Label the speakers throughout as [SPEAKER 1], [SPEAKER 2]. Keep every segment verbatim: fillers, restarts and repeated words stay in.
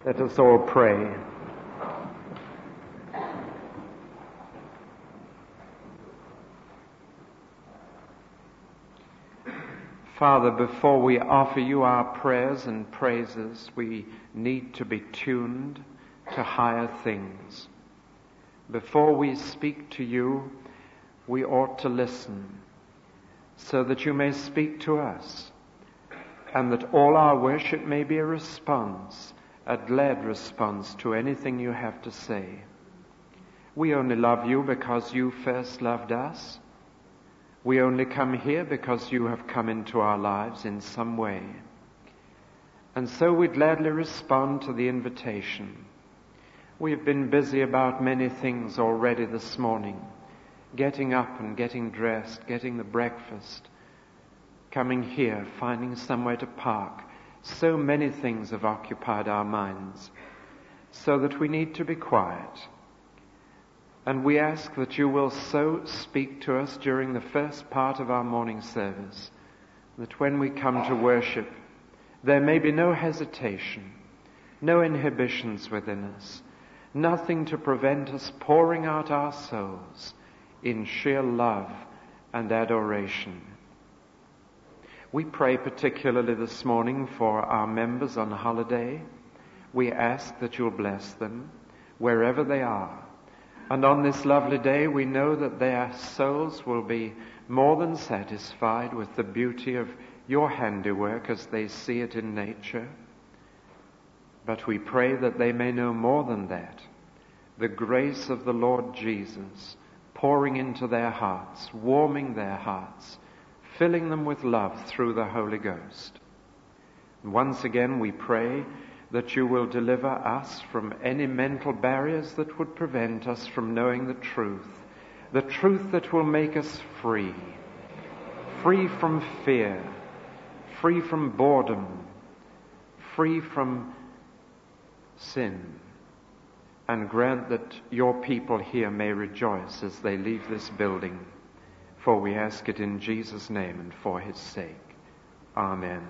[SPEAKER 1] Let us all pray. Father, before we offer you our prayers and praises, we need to be tuned to higher things. Before we speak to you, we ought to listen, so that you may speak to us, and that all our worship may be a response, a glad response to anything you have to say. We only love you because you first loved us. We only come here because you have come into our lives in some way. And so we gladly respond to the invitation. We've been busy about many things already this morning, getting up and getting dressed, getting the breakfast, coming here, finding somewhere to park. So many things have occupied our minds, so that we need to be quiet. And we ask that you will so speak to us during the first part of our morning service, that when we come to worship, there may be no hesitation, no inhibitions within us, nothing to prevent us pouring out our souls in sheer love and adoration. We pray particularly this morning for our members on holiday. We ask that you'll bless them wherever they are. And on this lovely day, we know that their souls will be more than satisfied with the beauty of your handiwork as they see it in nature. But we pray that they may know more than that, the grace of the Lord Jesus pouring into their hearts, warming their hearts, filling them with love through the Holy Ghost. And once again we pray that you will deliver us from any mental barriers that would prevent us from knowing the truth, the truth that will make us free, free from fear, free from boredom, free from sin, and grant that your people here may rejoice as they leave this building. For we ask it in Jesus' name and for his sake. Amen.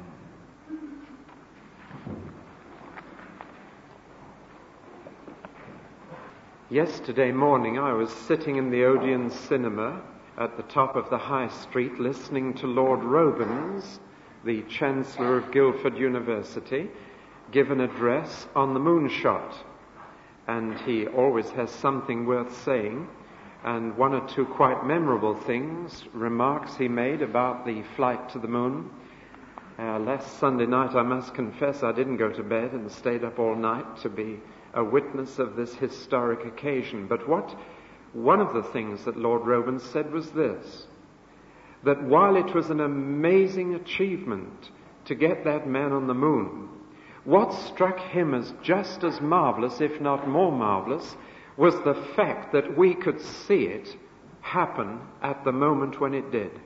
[SPEAKER 1] Yesterday morning I was sitting in the Odeon Cinema at the top of the High Street listening to Lord Robins, the Chancellor of Guildford University, give an address on the moonshot. And he always has something worth saying. And one or two quite memorable things, remarks he made about the flight to the moon. Uh, last Sunday night, I must confess, I didn't go to bed and stayed up all night to be a witness of this historic occasion. But what one of the things that Lord Robins said was this, that while it was an amazing achievement to get that man on the moon, what struck him as just as marvelous, if not more marvelous, was the fact that we could see it happen at the moment when it did.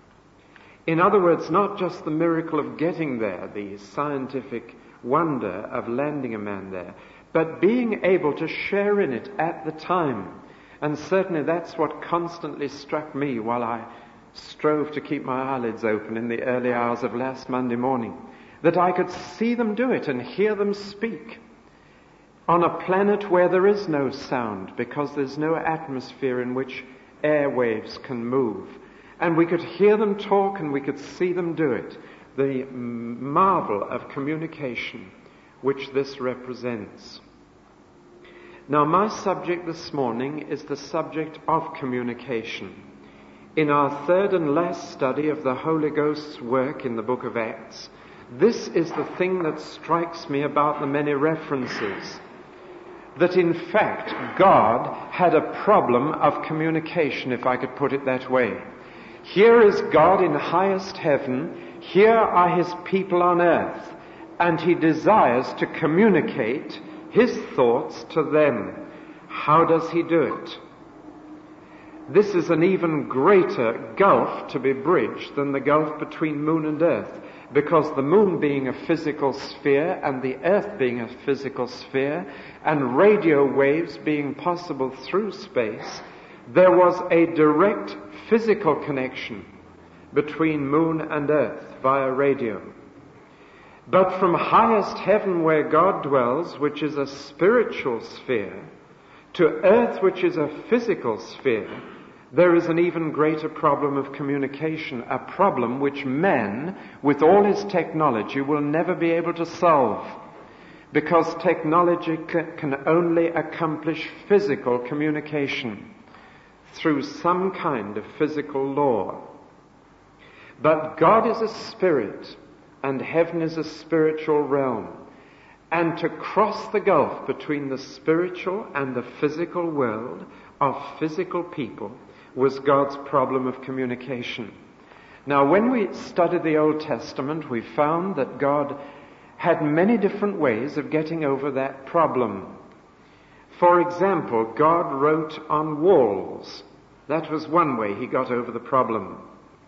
[SPEAKER 1] In other words, not just the miracle of getting there, the scientific wonder of landing a man there, but being able to share in it at the time. And certainly that's what constantly struck me while I strove to keep my eyelids open in the early hours of last Monday morning, that I could see them do it and hear them speak on a planet where there is no sound, because there's no atmosphere in which airwaves can move. And we could hear them talk and we could see them do it. The marvel of communication which this represents. Now, my subject this morning is the subject of communication. In our third and last study of the Holy Ghost's work in the book of Acts, this is the thing that strikes me about the many references. That in fact, God had a problem of communication, if I could put it that way. Here is God in highest heaven, here are his people on earth, and he desires to communicate his thoughts to them. How does he do it? This is an even greater gulf to be bridged than the gulf between moon and earth, because the moon being a physical sphere and the earth being a physical sphere and radio waves being possible through space, there was a direct physical connection between moon and earth via radio. But from highest heaven where God dwells, which is a spiritual sphere, to earth, which is a physical sphere, there is an even greater problem of communication, a problem which man, with all his technology, will never be able to solve, because technology can only accomplish physical communication through some kind of physical law. But God is a spirit, and heaven is a spiritual realm. And to cross the gulf between the spiritual and the physical world of physical people was God's problem of communication. Now, when we studied the Old Testament, we found that God had many different ways of getting over that problem. For example, God wrote on walls. That was one way he got over the problem.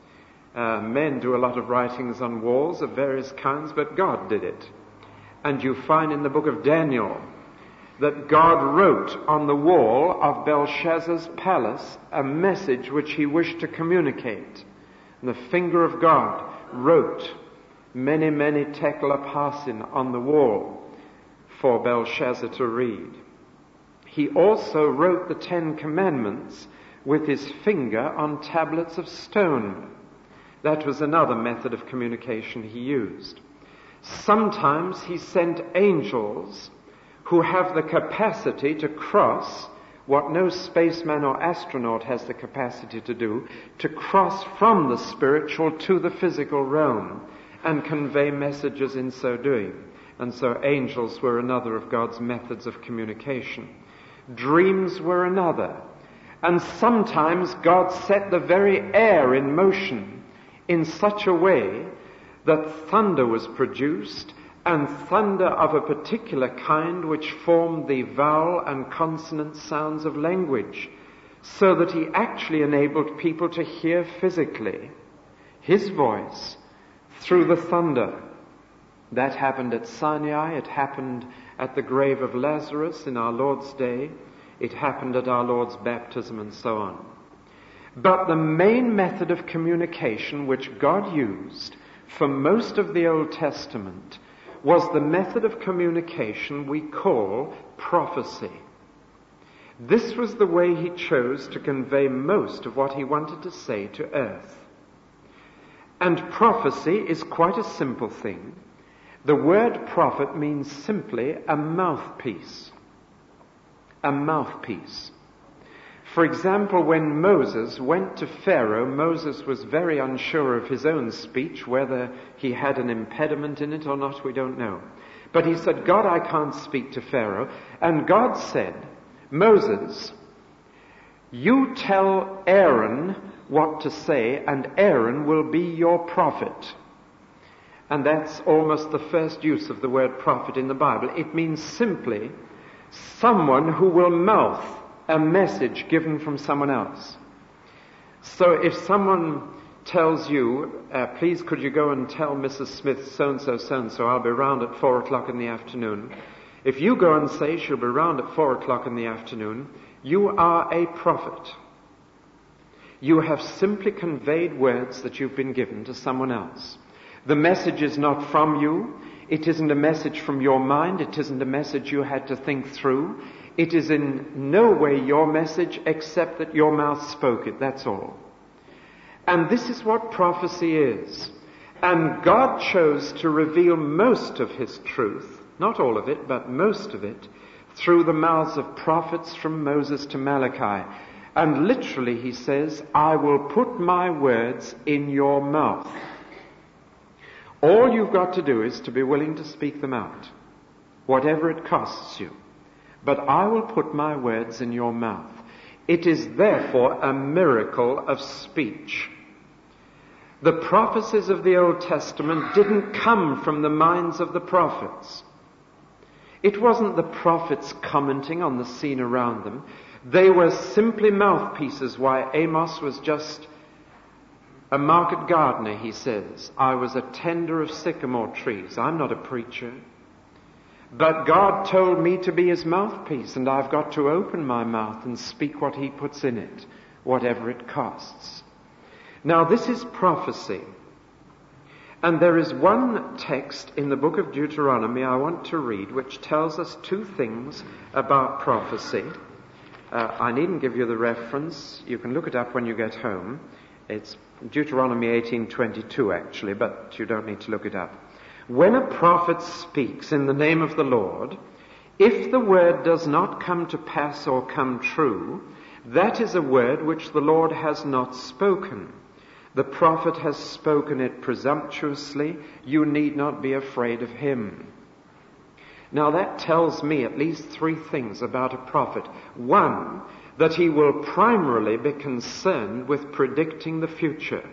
[SPEAKER 1] Uh, men do a lot of writings on walls of various kinds, but God did it. And you find in the book of Daniel that God wrote on the wall of Belshazzar's palace a message which he wished to communicate. And the finger of God wrote many, many tekel upharsin on the wall for Belshazzar to read. He also wrote the Ten Commandments with his finger on tablets of stone. That was another method of communication he used. Sometimes he sent angels who have the capacity to cross what no spaceman or astronaut has the capacity to do, to cross from the spiritual to the physical realm and convey messages in so doing. And so angels were another of God's methods of communication. Dreams were another. And sometimes God set the very air in motion in such a way that thunder was produced, and thunder of a particular kind which formed the vowel and consonant sounds of language, so that he actually enabled people to hear physically his voice through the thunder. That happened at Sinai, it happened at the grave of Lazarus in our Lord's day, it happened at our Lord's baptism, and so on. But the main method of communication which God used for most of the Old Testament was the method of communication we call prophecy. This was the way he chose to convey most of what he wanted to say to earth. And prophecy is quite a simple thing. The word prophet means simply a mouthpiece. A mouthpiece. For example, when Moses went to Pharaoh, Moses was very unsure of his own speech, whether he had an impediment in it or not, we don't know. But he said, God, I can't speak to Pharaoh. And God said, Moses, you tell Aaron what to say, and Aaron will be your prophet. And that's almost the first use of the word prophet in the Bible. It means simply someone who will mouth a message given from someone else. So if someone tells you, uh, please could you go and tell Missus Smith so-and-so, so-and-so, I'll be round at four o'clock in the afternoon. If you go and say she'll be round at four o'clock in the afternoon, you are a prophet. You have simply conveyed words that you've been given to someone else. The message is not from you. It isn't a message from your mind. It isn't a message you had to think through. It is in no way your message except that your mouth spoke it, that's all. And this is what prophecy is. And God chose to reveal most of his truth, not all of it, but most of it, through the mouths of prophets from Moses to Malachi. And literally he says, I will put my words in your mouth. All you've got to do is to be willing to speak them out, whatever it costs you. But I will put my words in your mouth. It is therefore a miracle of speech. The prophecies of the Old Testament didn't come from the minds of the prophets. It wasn't the prophets commenting on the scene around them. They were simply mouthpieces. Why, Amos was just a market gardener, he says. I was a tender of sycamore trees. I'm not a preacher. But God told me to be his mouthpiece, and I've got to open my mouth and speak what he puts in it, whatever it costs. Now, this is prophecy. And there is one text in the book of Deuteronomy I want to read which tells us two things about prophecy. Uh, I needn't give you the reference. You can look it up when you get home. It's Deuteronomy eighteen twenty-two actually, but you don't need to look it up. When a prophet speaks in the name of the Lord, if the word does not come to pass or come true, that is a word which the Lord has not spoken. The prophet has spoken it presumptuously. You need not be afraid of him. Now that tells me at least three things about a prophet. One, that he will primarily be concerned with predicting the future.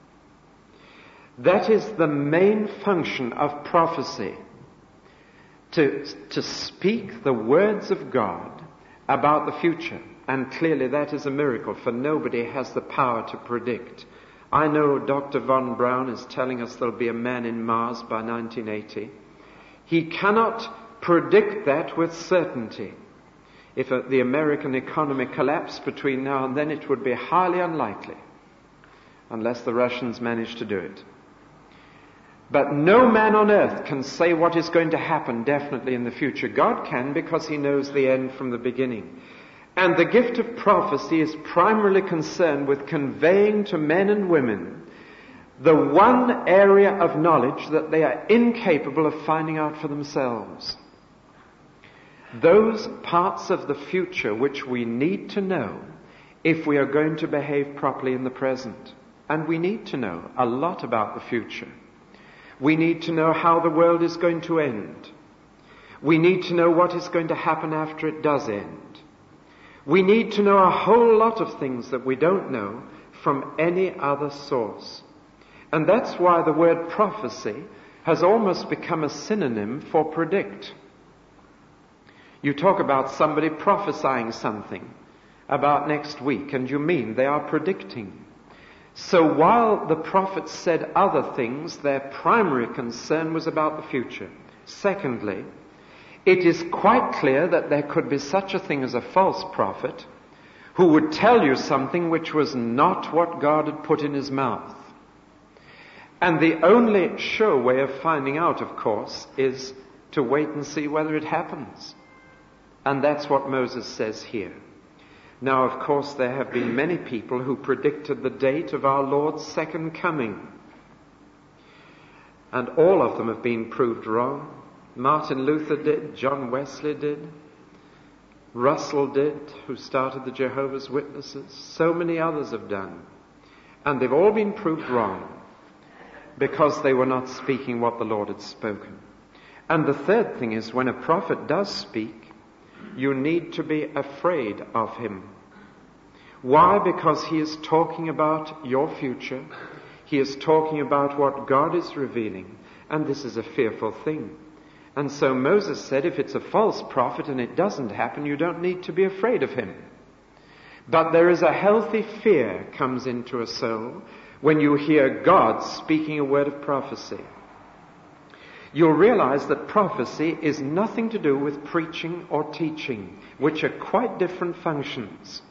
[SPEAKER 1] That is the main function of prophecy. To, to speak the words of God about the future. And clearly that is a miracle, for nobody has the power to predict. I know Doctor Von Braun is telling us there'll be a man in Mars by nineteen eighty. He cannot predict that with certainty. If a, the American economy collapsed between now and then, it would be highly unlikely, unless the Russians manage to do it. But no man on earth can say what is going to happen definitely in the future. God can, because he knows the end from the beginning. And the gift of prophecy is primarily concerned with conveying to men and women the one area of knowledge that they are incapable of finding out for themselves. Those parts of the future which we need to know if we are going to behave properly in the present. And we need to know a lot about the future. We need to know how the world is going to end. We need to know what is going to happen after it does end. We need to know a whole lot of things that we don't know from any other source. And that's why the word prophecy has almost become a synonym for predict. You talk about somebody prophesying something about next week, and you mean they are predicting. So while the prophets said other things, their primary concern was about the future. Secondly, it is quite clear that there could be such a thing as a false prophet who would tell you something which was not what God had put in his mouth. And the only sure way of finding out, of course, is to wait and see whether it happens. And that's what Moses says here. Now, of course, there have been many people who predicted the date of our Lord's second coming. And all of them have been proved wrong. Martin Luther did, John Wesley did, Russell did, who started the Jehovah's Witnesses. So many others have done. And they've all been proved wrong because they were not speaking what the Lord had spoken. And the third thing is, when a prophet does speak, you need to be afraid of him. Why? Because he is talking about your future. He is talking about what God is revealing. And this is a fearful thing. And so Moses said, if it's a false prophet and it doesn't happen, you don't need to be afraid of him. But there is a healthy fear comes into a soul when you hear God speaking a word of prophecy. You'll realize that prophecy is nothing to do with preaching or teaching, which are quite different functions.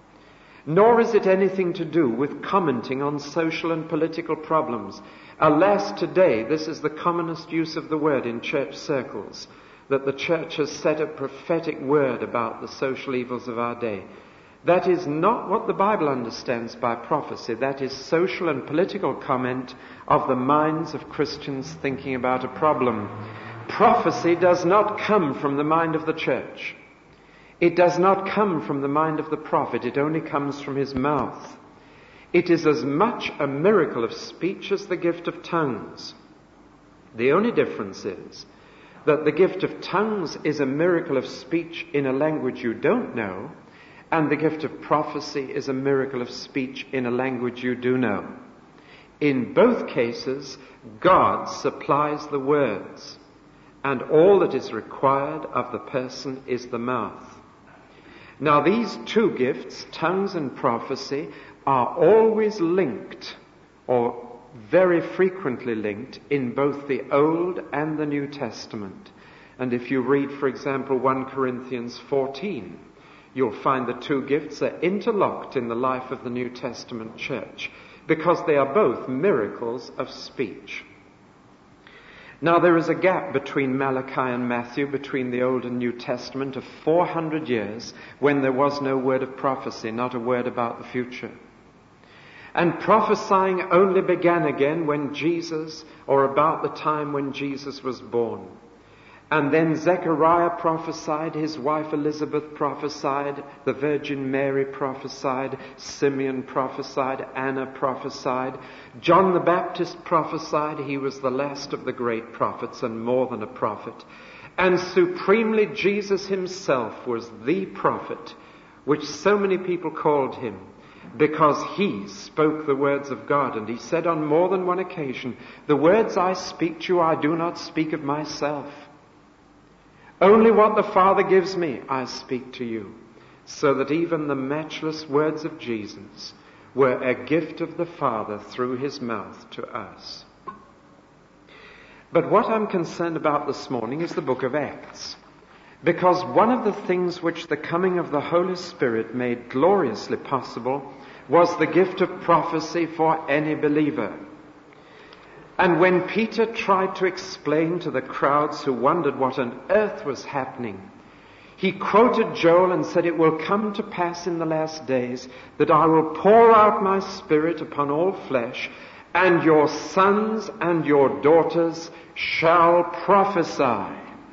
[SPEAKER 1] Nor is it anything to do with commenting on social and political problems. Alas, today, this is the commonest use of the word in church circles, that the church has said a prophetic word about the social evils of our day. That is not what the Bible understands by prophecy. That is social and political comment of the minds of Christians thinking about a problem. Prophecy does not come from the mind of the church. It does not come from the mind of the prophet. It only comes from his mouth. It is as much a miracle of speech as the gift of tongues. The only difference is that the gift of tongues is a miracle of speech in a language you don't know, and the gift of prophecy is a miracle of speech in a language you do know. In both cases, God supplies the words, and all that is required of the person is the mouth. Now, these two gifts, tongues and prophecy, are always linked, or very frequently linked, in both the Old and the New Testament. And if you read, for example, First Corinthians fourteen, you'll find the two gifts are interlocked in the life of the New Testament church, because they are both miracles of speech. Now there is a gap between Malachi and Matthew, between the Old and New Testament, of four hundred years when there was no word of prophecy, not a word about the future. And prophesying only began again when Jesus, or about the time when Jesus was born. And then Zechariah prophesied, his wife Elizabeth prophesied, the Virgin Mary prophesied, Simeon prophesied, Anna prophesied, John the Baptist prophesied. He was the last of the great prophets and more than a prophet. And supremely Jesus himself was the prophet, which so many people called him, because he spoke the words of God. And he said on more than one occasion, "The words I speak to you, I do not speak of myself. Only what the Father gives me, I speak to you." So that even the matchless words of Jesus were a gift of the Father through his mouth to us. But what I'm concerned about this morning is the book of Acts. Because one of the things which the coming of the Holy Spirit made gloriously possible was the gift of prophecy for any believer. And when Peter tried to explain to the crowds who wondered what on earth was happening, he quoted Joel and said, "It will come to pass in the last days that I will pour out my Spirit upon all flesh, and your sons and your daughters shall prophesy."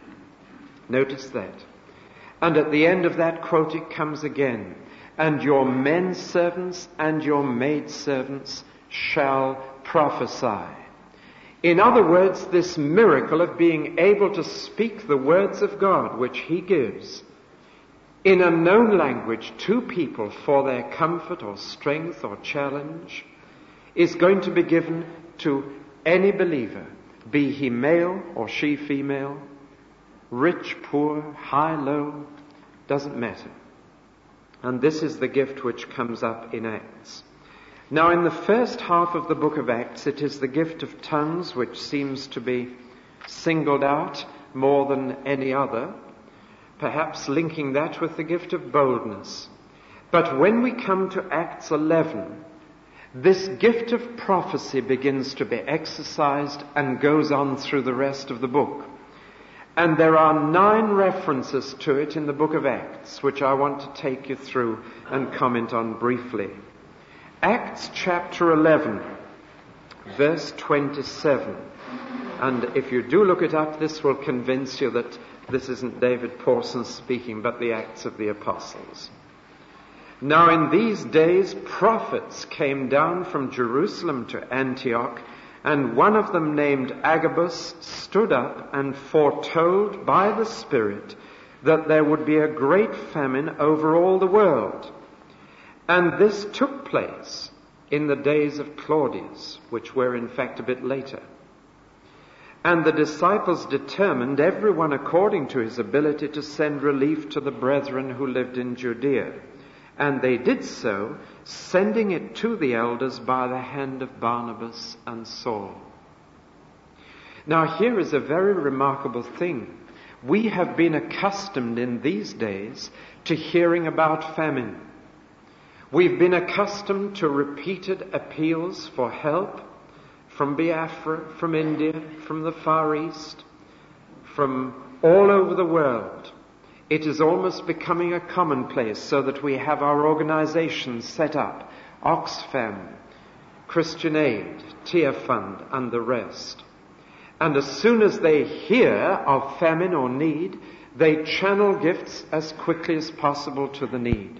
[SPEAKER 1] Notice that. And at the end of that quote it comes again, "And your men servants and your maid servants shall prophesy." In other words, this miracle of being able to speak the words of God, which he gives, in a known language to people for their comfort or strength or challenge, is going to be given to any believer, be he male or she female, rich, poor, high, low, doesn't matter. And this is the gift which comes up in Acts. Now, in the first half of the book of Acts, it is the gift of tongues which seems to be singled out more than any other, perhaps linking that with the gift of boldness. But when we come to Acts eleven, this gift of prophecy begins to be exercised and goes on through the rest of the book. And there are nine references to it in the book of Acts, which I want to take you through and comment on briefly. Acts chapter eleven, verse twenty-seven. And if you do look it up, this will convince you that this isn't David Pawson speaking, but the Acts of the Apostles. "Now in these days prophets came down from Jerusalem to Antioch, and one of them named Agabus stood up and foretold by the Spirit that there would be a great famine over all the world. And this took place in the days of Claudius," which were in fact a bit later. "And the disciples determined, everyone according to his ability, to send relief to the brethren who lived in Judea. And they did so, sending it to the elders by the hand of Barnabas and Saul." Now here is a very remarkable thing. We have been accustomed in these days to hearing about famine. We've been accustomed to repeated appeals for help from Biafra, from India, from the Far East, from all over the world. It is almost becoming a commonplace, so that we have our organizations set up, Oxfam, Christian Aid, Tearfund, and the rest. And as soon as they hear of famine or need, they channel gifts as quickly as possible to the need.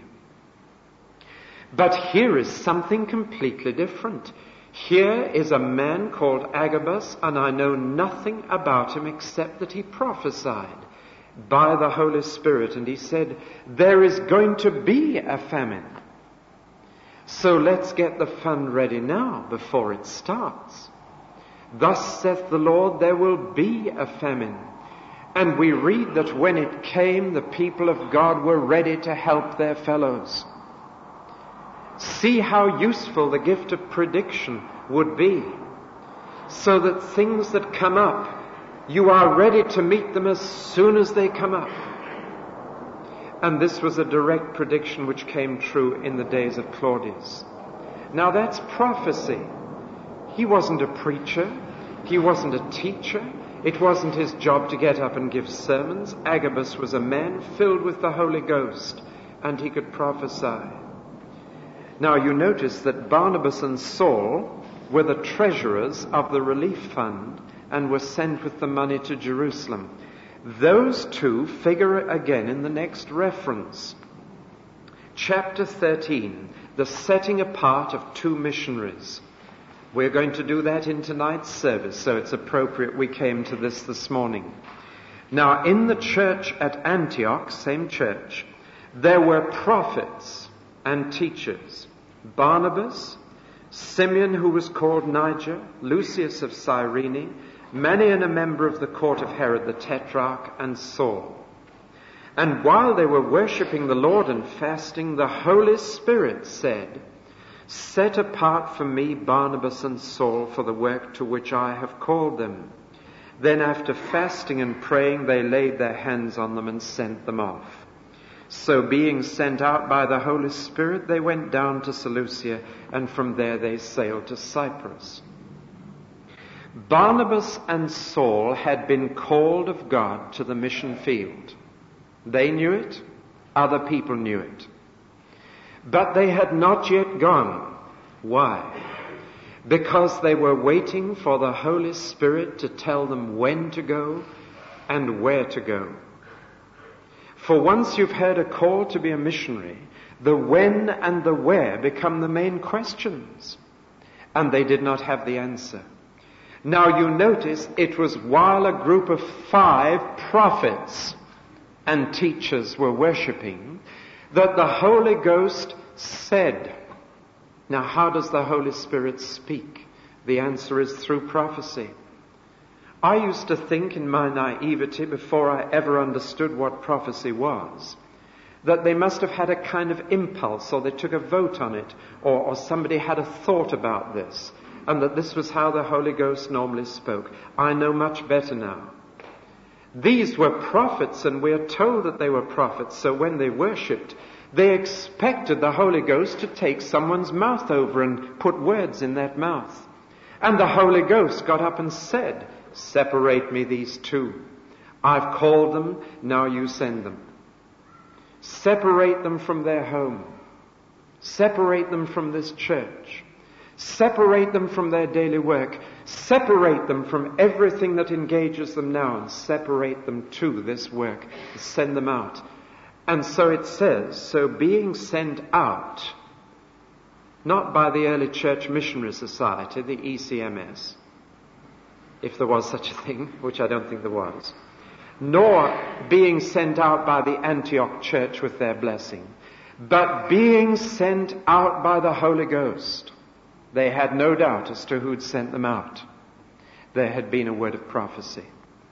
[SPEAKER 1] But here is something completely different. Here is a man called Agabus, and I know nothing about him except that he prophesied by the Holy Spirit, and he said, there is going to be a famine. So let's get the fund ready now before it starts. Thus saith the Lord, there will be a famine. And we read that when it came, the people of God were ready to help their fellows. See how useful the gift of prediction would be, so that things that come up, you are ready to meet them as soon as they come up. And this was a direct prediction which came true in the days of Claudius. Now that's prophecy. He wasn't a preacher. He wasn't a teacher. It wasn't his job to get up and give sermons. Agabus was a man filled with the Holy Ghost, and he could prophesy. Now you notice that Barnabas and Saul were the treasurers of the relief fund and were sent with the money to Jerusalem. Those two figure again in the next reference. Chapter thirteen, the setting apart of two missionaries. We're going to do that in tonight's service, so it's appropriate we came to this this morning. Now, in the church at Antioch, same church, there were prophets and teachers. Barnabas, Simeon, who was called Niger, Lucius of Cyrene, Manaen, a member of the court of Herod the Tetrarch, and Saul. And while they were worshipping the Lord and fasting, the Holy Spirit said, "Set apart for me Barnabas and Saul for the work to which I have called them." Then after fasting and praying, they laid their hands on them and sent them off. So being sent out by the Holy Spirit, they went down to Seleucia, and from there they sailed to Cyprus. Barnabas and Saul had been called of God to the mission field. They knew it, other people knew it. But they had not yet gone. Why? Because they were waiting for the Holy Spirit to tell them when to go and where to go. For once you've heard a call to be a missionary, the when and the where become the main questions. And they did not have the answer. Now you notice it was while a group of five prophets and teachers were worshipping that the Holy Ghost said. Now how does the Holy Spirit speak? The answer is through prophecy. I used to think in my naivety, before I ever understood what prophecy was, that they must have had a kind of impulse, or they took a vote on it, or, or somebody had a thought about this, and that this was how the Holy Ghost normally spoke. I know much better now. These were prophets, and we are told that they were prophets, so when they worshipped, they expected the Holy Ghost to take someone's mouth over and put words in that mouth. And the Holy Ghost got up and said, "Separate me these two. I've called them, now you send them." Separate them from their home. Separate them from this church. Separate them from their daily work. Separate them from everything that engages them now, and separate them to this work. Send them out. And so it says, so being sent out, not by the early Church Missionary Society, the E C M S, if there was such a thing, which I don't think there was, nor being sent out by the Antioch church with their blessing, but being sent out by the Holy Ghost. They had no doubt as to who'd sent them out. There had been a word of prophecy.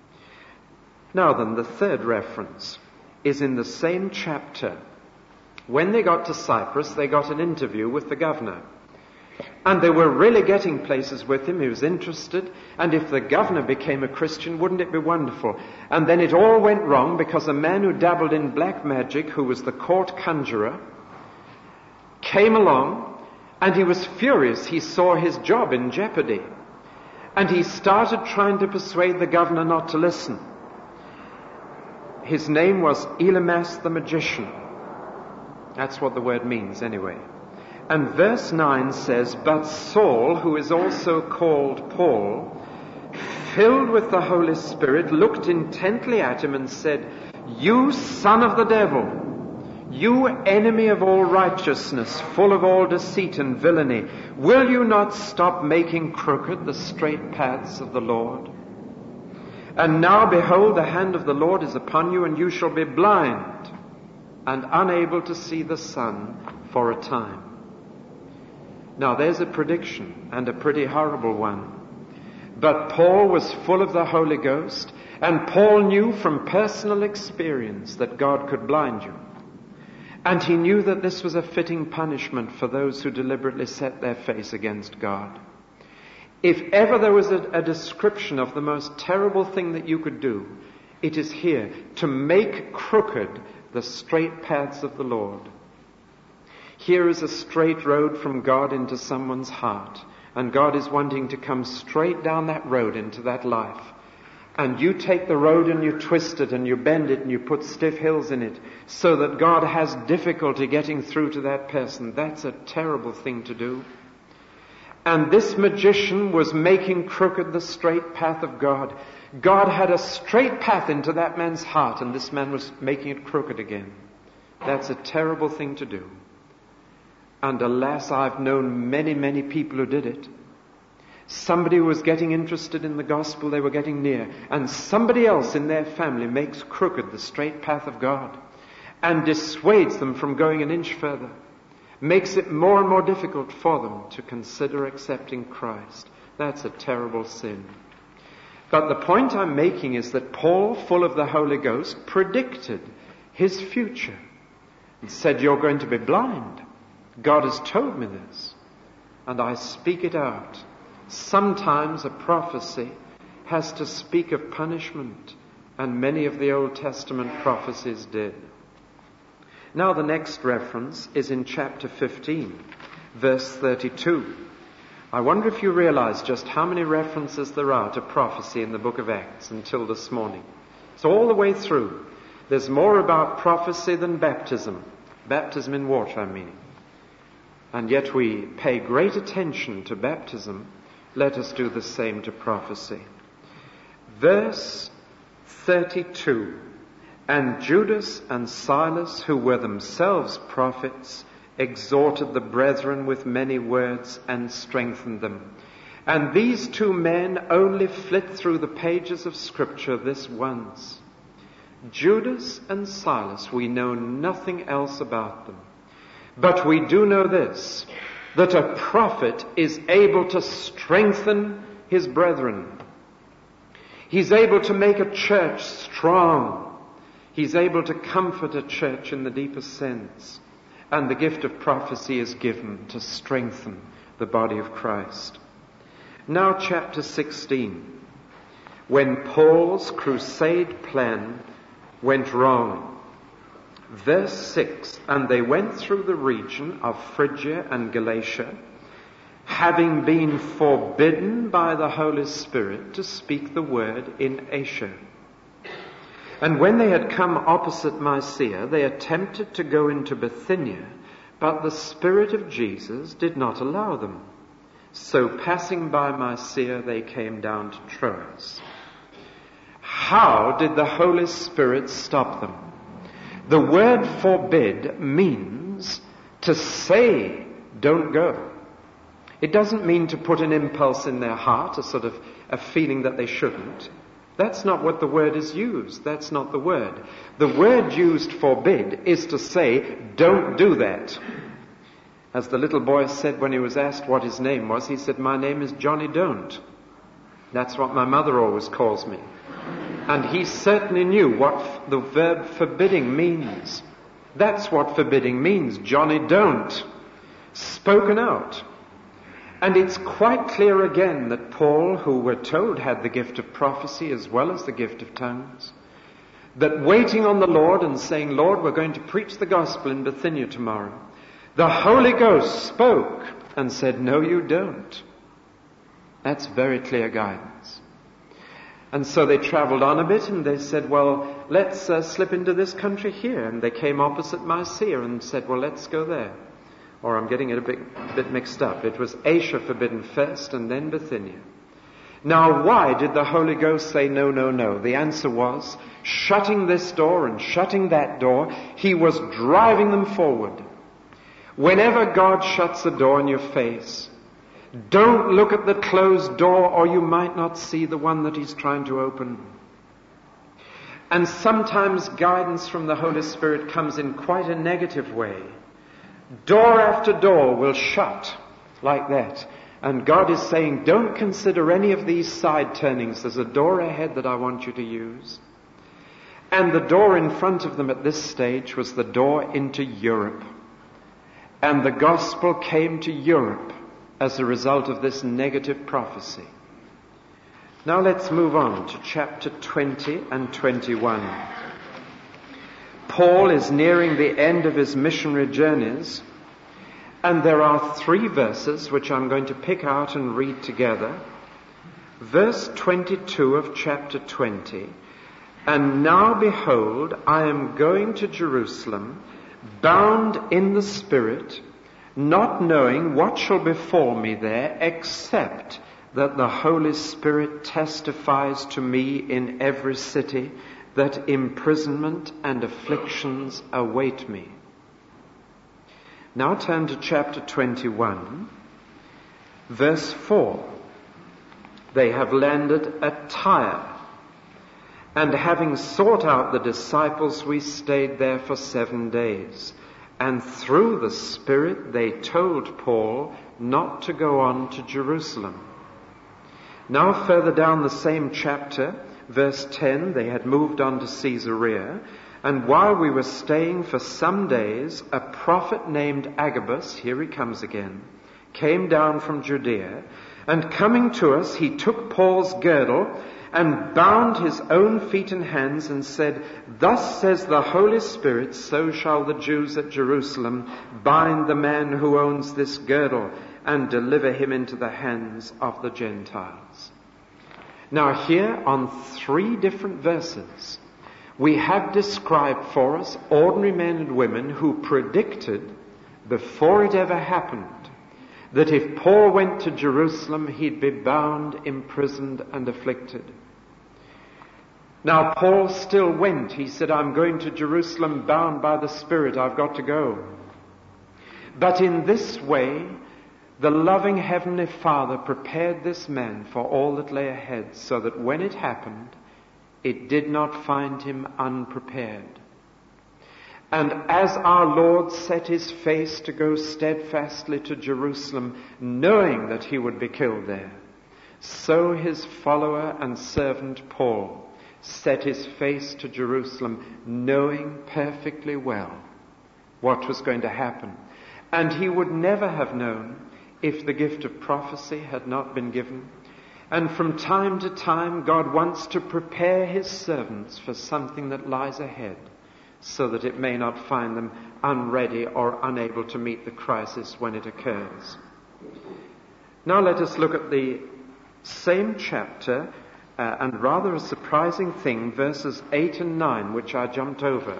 [SPEAKER 1] Now then, the third reference is in the same chapter. When they got to Cyprus, they got an interview with the governor. And they were really getting places with him. He was interested. And if the governor became a Christian, wouldn't it be wonderful? And then it all went wrong because a man who dabbled in black magic, who was the court conjurer, came along, and he was furious. He saw his job in jeopardy. And he started trying to persuade the governor not to listen. His name was Elymas the magician. That's what the word means anyway. And verse nine says, "But Saul, who is also called Paul, filled with the Holy Spirit, looked intently at him and said, 'You son of the devil, you enemy of all righteousness, full of all deceit and villainy, will you not stop making crooked the straight paths of the Lord? And now behold, the hand of the Lord is upon you, and you shall be blind and unable to see the sun for a time.'" Now there's a prediction, and a pretty horrible one. But Paul was full of the Holy Ghost, and Paul knew from personal experience that God could blind you. And he knew that this was a fitting punishment for those who deliberately set their face against God. If ever there was a, a description of the most terrible thing that you could do, it is here, to make crooked the straight paths of the Lord. Here is a straight road from God into someone's heart, and God is wanting to come straight down that road into that life and you take the road and you twist it and you bend it and you put stiff hills in it so that God has difficulty getting through to that person, that's a terrible thing to do. And this magician was making crooked the straight path of God. God had a straight path into that man's heart, and this man was making it crooked again. That's a terrible thing to do. And alas, I've known many, many people who did it. Somebody who was getting interested in the gospel, they were getting near, and somebody else in their family makes crooked the straight path of God and dissuades them from going an inch further, makes it more and more difficult for them to consider accepting Christ. That's a terrible sin. But the point I'm making is that Paul, full of the Holy Ghost, predicted his future and said, you're going to be blind. God has told me this, and I speak it out. Sometimes a prophecy has to speak of punishment, and many of the Old Testament prophecies did. Now the next reference is in chapter fifteen, verse thirty-two. I wonder if you realize just how many references there are to prophecy in the book of Acts until this morning. So all the way through, there's more about prophecy than baptism. Baptism in water, I mean. And yet we pay great attention to baptism. Let us do the same to prophecy. Verse thirty-two. And Judas and Silas, who were themselves prophets, exhorted the brethren with many words and strengthened them. And these two men only flit through the pages of Scripture this once. Judas and Silas, we know nothing else about them. But we do know this, that a prophet is able to strengthen his brethren. He's able to make a church strong. He's able to comfort a church in the deepest sense. And the gift of prophecy is given to strengthen the body of Christ. Now chapter sixteen. When Paul's crusade plan went wrong. Verse six. And they went through the region of Phrygia and Galatia, having been forbidden by the Holy Spirit to speak the word in Asia. And when they had come opposite Mysia, they attempted to go into Bithynia, but the Spirit of Jesus did not allow them. So passing by Mysia, they came down to Troas. How did the Holy Spirit stop them? The word forbid means to say, don't go. It doesn't mean to put an impulse in their heart, a sort of a feeling that they shouldn't. That's not what the word is used. That's not the word. The word used, forbid, is to say, don't do that. As the little boy said when he was asked what his name was, he said, my name is Johnny Don't. That's what my mother always calls me. And he certainly knew what f- the verb forbidding means. That's what forbidding means, Johnny Don't. Spoken out. And it's quite clear again that Paul, who we're told had the gift of prophecy as well as the gift of tongues, that waiting on the Lord and saying, Lord, we're going to preach the gospel in Bithynia tomorrow, the Holy Ghost spoke and said, no, you don't. That's very clear guidance. And so they traveled on a bit and they said, well, let's uh, slip into this country here. And they came opposite Mysia and said, well, let's go there. Or I'm getting it a bit, a bit mixed up. It was Asia forbidden first and then Bithynia. Now, why did the Holy Ghost say no, no, no? The answer was, shutting this door and shutting that door, he was driving them forward. Whenever God shuts a door in your face, don't look at the closed door or you might not see the one that he's trying to open. And sometimes guidance from the Holy Spirit comes in quite a negative way. Door after door will shut like that. And God is saying, don't consider any of these side turnings. There's a door ahead that I want you to use. And the door in front of them at this stage was the door into Europe. And the gospel came to Europe as a result of this negative prophecy. Now let's move on to chapter twenty and twenty-one. Paul is nearing the end of his missionary journeys, and there are three verses which I'm going to pick out and read together. verse twenty-two of chapter twenty, "And now behold, I am going to Jerusalem, bound in the Spirit, not knowing what shall befall me there, except that the Holy Spirit testifies to me in every city that imprisonment and afflictions await me." Now turn to chapter twenty-one, verse four. "They have landed at Tyre, and having sought out the disciples, we stayed there for seven days. And through the Spirit they told Paul not to go on to Jerusalem." Now further down the same chapter, verse ten, "They had moved on to Caesarea, and while we were staying for some days, a prophet named Agabus," here he comes again, "came down from Judea, and coming to us, he took Paul's girdle and bound his own feet and hands and said, 'Thus says the Holy Spirit, so shall the Jews at Jerusalem bind the man who owns this girdle and deliver him into the hands of the Gentiles.'" Now here on three different verses, we have described for us ordinary men and women who predicted, before it ever happened, that if Paul went to Jerusalem, he'd be bound, imprisoned, and afflicted. Now Paul still went. He said, "I'm going to Jerusalem bound by the Spirit. I've got to go." But in this way, the loving Heavenly Father prepared this man for all that lay ahead, so that when it happened, it did not find him unprepared. And as our Lord set his face to go steadfastly to Jerusalem, knowing that he would be killed there, so his follower and servant Paul set his face to Jerusalem, knowing perfectly well what was going to happen. And he would never have known if the gift of prophecy had not been given. And from time to time, God wants to prepare his servants for something that lies ahead, so that it may not find them unready or unable to meet the crisis when it occurs. Now let us look at the same chapter, uh, and rather a surprising thing, verses eight and nine, which I jumped over.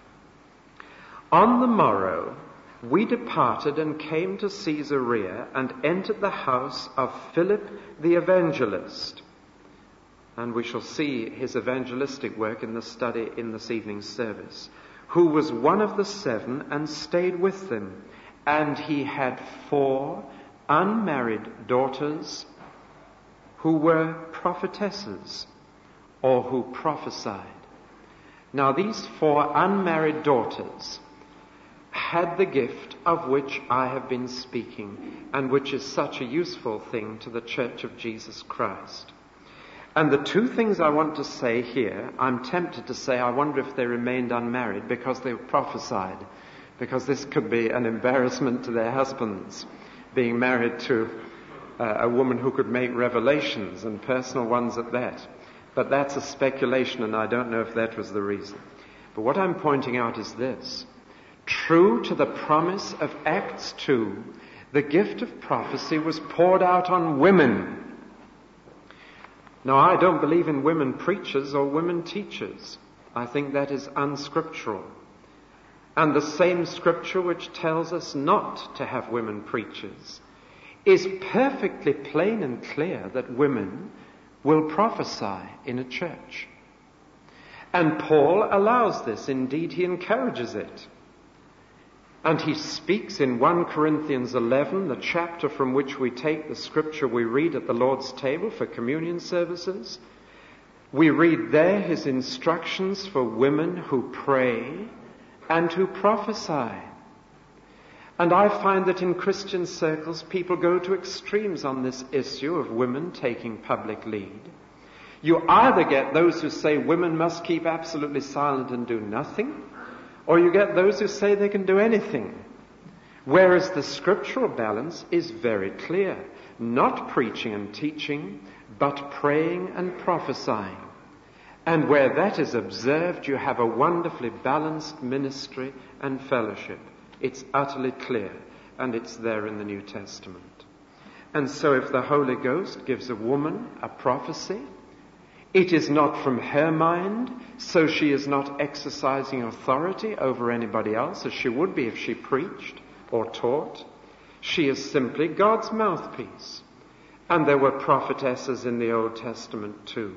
[SPEAKER 1] "On the morrow, we departed and came to Caesarea and entered the house of Philip the evangelist." And we shall see his evangelistic work in the study in this evening's service. "Who was one of the seven and stayed with them. And he had four unmarried daughters who were prophetesses, or who prophesied." Now these four unmarried daughters had the gift of which I have been speaking, and which is such a useful thing to the Church of Jesus Christ. And the two things I want to say here, I'm tempted to say I wonder if they remained unmarried because they prophesied, because this could be an embarrassment to their husbands, being married to uh, a woman who could make revelations, and personal ones at that. But that's a speculation, and I don't know if that was the reason. But what I'm pointing out is this. True to the promise of Acts two, the gift of prophecy was poured out on women. Now, I don't believe in women preachers or women teachers. I think that is unscriptural. And the same scripture which tells us not to have women preachers is perfectly plain and clear that women will prophesy in a church. And Paul allows this. Indeed, he encourages it. And he speaks in First Corinthians eleven, the chapter from which we take the scripture we read at the Lord's table for communion services. We read there his instructions for women who pray and who prophesy. And I find that in Christian circles people go to extremes on this issue of women taking public lead. You either get those who say women must keep absolutely silent and do nothing, or you get those who say they can do anything. Whereas the scriptural balance is very clear. Not preaching and teaching, but praying and prophesying. And where that is observed, you have a wonderfully balanced ministry and fellowship. It's utterly clear, and it's there in the New Testament. And so if the Holy Ghost gives a woman a prophecy, it is not from her mind, so she is not exercising authority over anybody else as she would be if she preached or taught. She is simply God's mouthpiece. And there were prophetesses in the Old Testament too.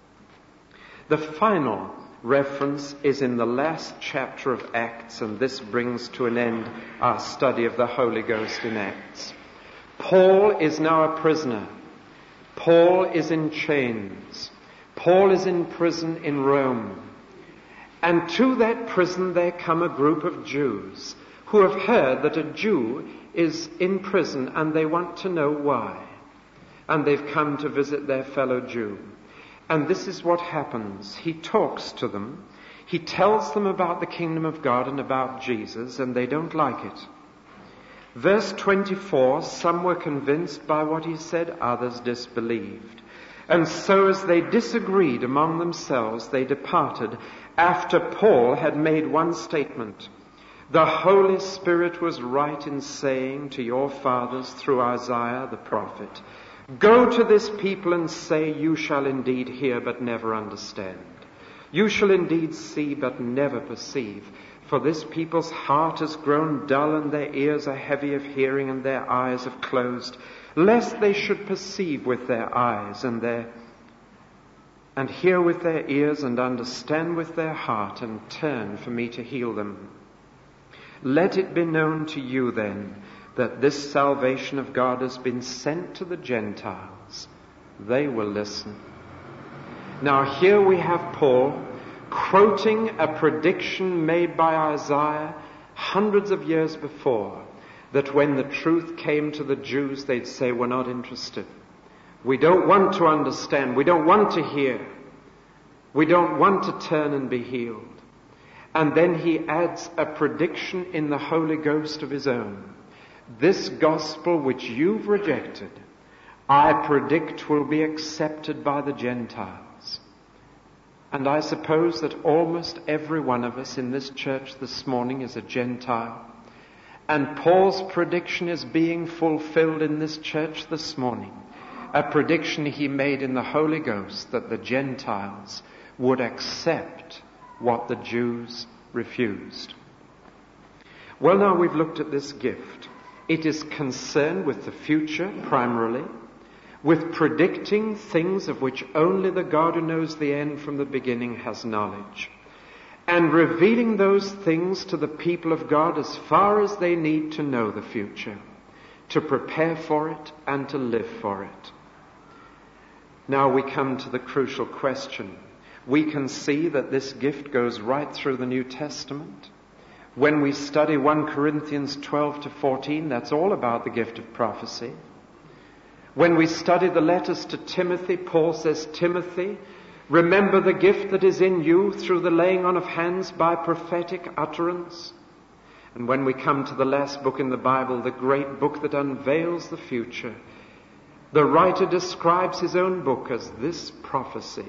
[SPEAKER 1] The final reference is in the last chapter of Acts, and this brings to an end our study of the Holy Ghost in Acts. Paul is now a prisoner. Paul is in chains. Paul is in prison in Rome. And to that prison there come a group of Jews who have heard that a Jew is in prison and they want to know why. And they've come to visit their fellow Jew. And this is what happens. He talks to them. He tells them about the kingdom of God and about Jesus, and they don't like it. Verse twenty-four, some were convinced by what he said, others disbelieved. And so as they disagreed among themselves, they departed after Paul had made one statement. The Holy Spirit was right in saying to your fathers through Isaiah the prophet, go to this people and say, you shall indeed hear but never understand. You shall indeed see but never perceive. For this people's heart has grown dull and their ears are heavy of hearing and their eyes have closed, lest they should perceive with their eyes and their and hear with their ears and understand with their heart and turn for me to heal them. Let it be known to you then that this salvation of God has been sent to the Gentiles. They will listen. Now here we have Paul quoting a prediction made by Isaiah hundreds of years before, that when the truth came to the Jews, they'd say, we're not interested. We don't want to understand. We don't want to hear. We don't want to turn and be healed. And then he adds a prediction in the Holy Ghost of his own. This gospel which you've rejected, I predict will be accepted by the Gentiles. And I suppose that almost every one of us in this church this morning is a Gentile. And Paul's prediction is being fulfilled in this church this morning. A prediction he made in the Holy Ghost that the Gentiles would accept what the Jews refused. Well, now we've looked at this gift. It is concerned with the future primarily, with predicting things of which only the God who knows the end from the beginning has knowledge, and revealing those things to the people of God as far as they need to know the future, to prepare for it and to live for it. Now we come to the crucial question. We can see that this gift goes right through the New Testament. When we study First Corinthians twelve to fourteen, that's all about the gift of prophecy. When we study the letters to Timothy, Paul says, Timothy, remember the gift that is in you through the laying on of hands by prophetic utterance. And when we come to the last book in the Bible, the great book that unveils the future, the writer describes his own book as this prophecy.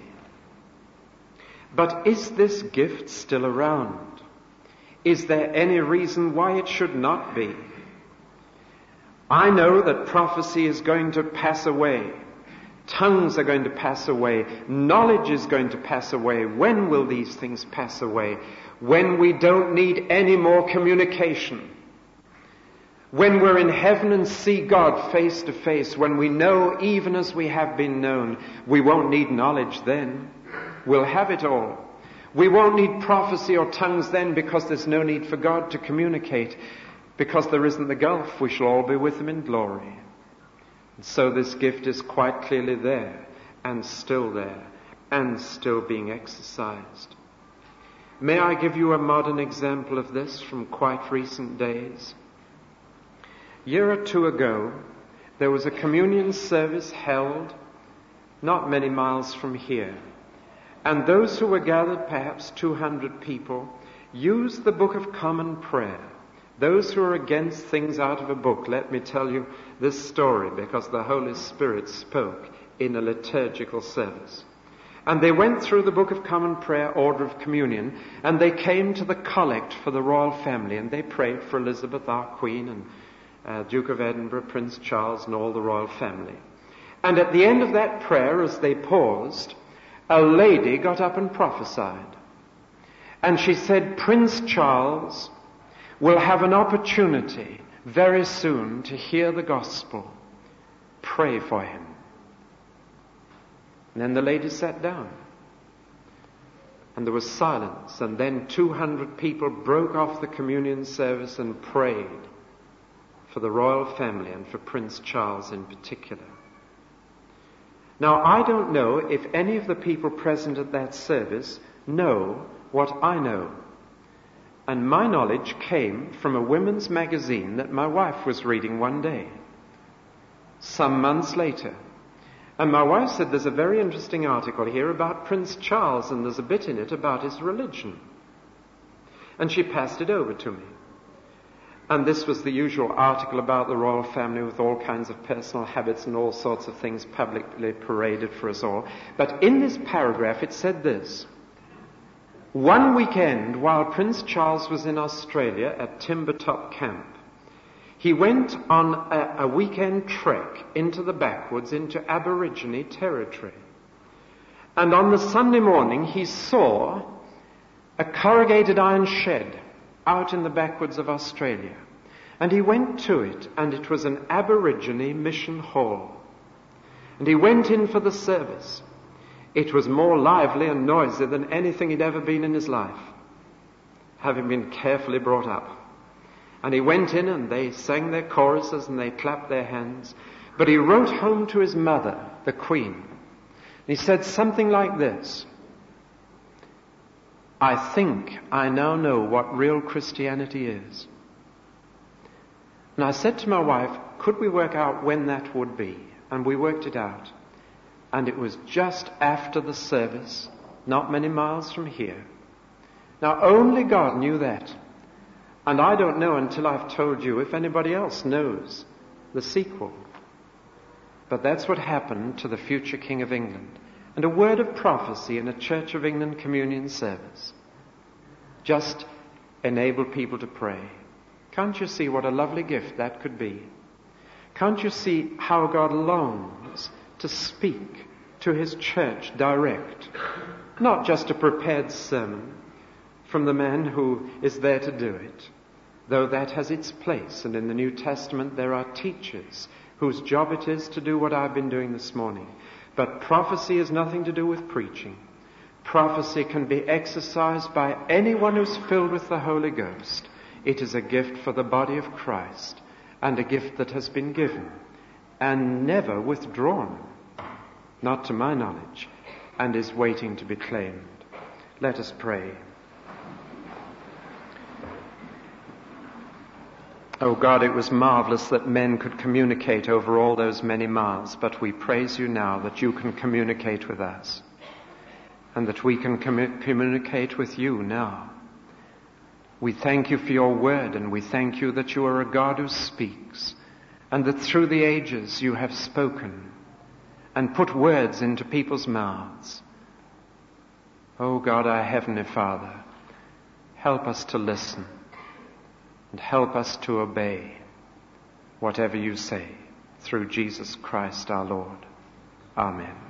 [SPEAKER 1] But is this gift still around? Is there any reason why it should not be? I know that prophecy is going to pass away. Tongues are going to pass away. Knowledge is going to pass away. When will these things pass away? When we don't need any more communication. When we're in heaven and see God face to face. When we know even as we have been known. We won't need knowledge then. We'll have it all. We won't need prophecy or tongues then because there's no need for God to communicate. Because there isn't the gulf, we shall all be with him in glory. And so this gift is quite clearly there, and still there, and still being exercised. May I give you a modern example of this from quite recent days? A year or two ago, there was a communion service held not many miles from here. And those who were gathered, perhaps two hundred people, used the Book of Common Prayer. Those who are against things out of a book, let me tell you this story because the Holy Spirit spoke in a liturgical service. And they went through the Book of Common Prayer, order of communion, and they came to the collect for the royal family, and they prayed for Elizabeth, our Queen, and, uh, Duke of Edinburgh, Prince Charles, and all the royal family. And at the end of that prayer, as they paused, a lady got up and prophesied. And she said, Prince Charles will have an opportunity very soon to hear the gospel. Pray for him. And then the lady sat down. And there was silence. And then two hundred people broke off the communion service and prayed for the royal family and for Prince Charles in particular. Now, I don't know if any of the people present at that service know what I know. And my knowledge came from a women's magazine that my wife was reading one day, some months later. And my wife said, there's a very interesting article here about Prince Charles, and there's a bit in it about his religion. And she passed it over to me. And this was the usual article about the royal family with all kinds of personal habits and all sorts of things publicly paraded for us all. But in this paragraph it said this: one weekend while Prince Charles was in Australia at Timbertop Camp, he went on a, a weekend trek into the backwoods, into Aborigine territory. And on the Sunday morning he saw a corrugated iron shed out in the backwoods of Australia. And he went to it, and it was an Aborigine mission hall. And he went in for the service. It was more lively and noisy than anything he'd ever been in his life, having been carefully brought up. And he went in, and they sang their choruses, and they clapped their hands. But he wrote home to his mother, the Queen. And he said something like this: I think I now know what real Christianity is. And I said to my wife, could we work out when that would be? And we worked it out. And it was just after the service, not many miles from here. Now, only God knew that. And I don't know until I've told you if anybody else knows the sequel. But that's what happened to the future King of England. And a word of prophecy in a Church of England communion service just enabled people to pray. Can't you see what a lovely gift that could be? Can't you see how God longs to speak to his church direct? Not just a prepared sermon from the man who is there to do it, though that has its place. And in the New Testament there are teachers whose job it is to do what I've been doing this morning. But prophecy has nothing to do with preaching. Prophecy can be exercised by anyone who's filled with the Holy Ghost. It is a gift for the body of Christ, and a gift that has been given and never withdrawn, not to my knowledge, and is waiting to be claimed. Let us pray. Oh God, it was marvelous that men could communicate over all those many miles, but we praise you now that you can communicate with us, and that we can commu- communicate with you now. We thank you for your word, and we thank you that you are a God who speaks, and that through the ages you have spoken and put words into people's mouths. Oh God, our Heavenly Father, help us to listen and help us to obey whatever you say, through Jesus Christ our Lord. Amen.